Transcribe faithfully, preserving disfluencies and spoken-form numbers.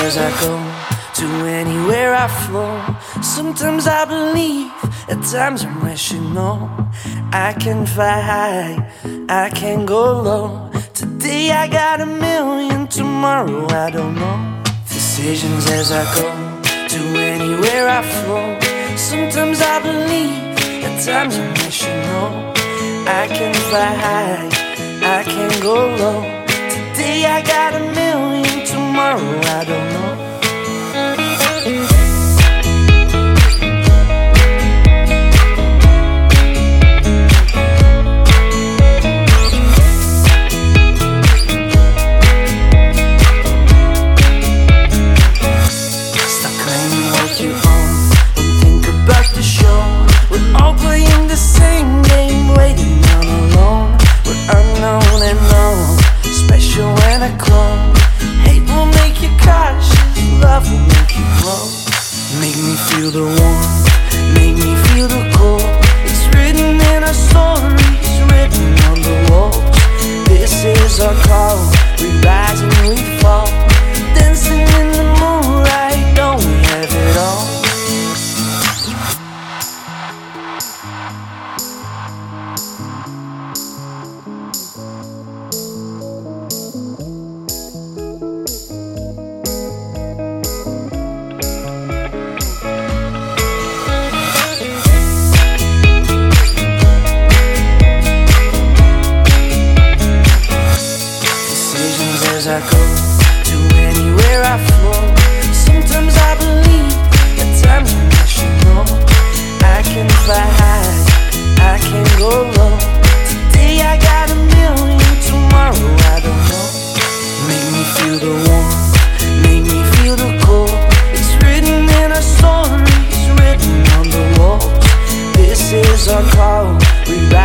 as I go, to anywhere I flow. Sometimes I believe, at times I'm rational. I can fly high, I can go low. Today I got a million, tomorrow I don't know. Decisions as I go, to anywhere I flow. Sometimes I believe, at times I'm rational. I can fly high, I can go low. Today I got a million, tomorrow I don't know. Stop claiming what you own, don't think about the show. We're all playing the same game, waiting on alone. We're unknown and known, special when I clone. Hate will make you cautious, love will make you grow. Make me feel the warmth, make me feel the cold. It's written in our stories, written on the walls. This is our call, we rise and we fall. Dancing in the moonlight, don't we have it all? As I go, to anywhere I flow. Sometimes I believe, at times I'm rational. I can fly high, I can go low. Today I got a million, tomorrow I don't know. Make me feel the warmth, make me feel the cold. It's written in our stories, written on the walls. This is our call, we ride.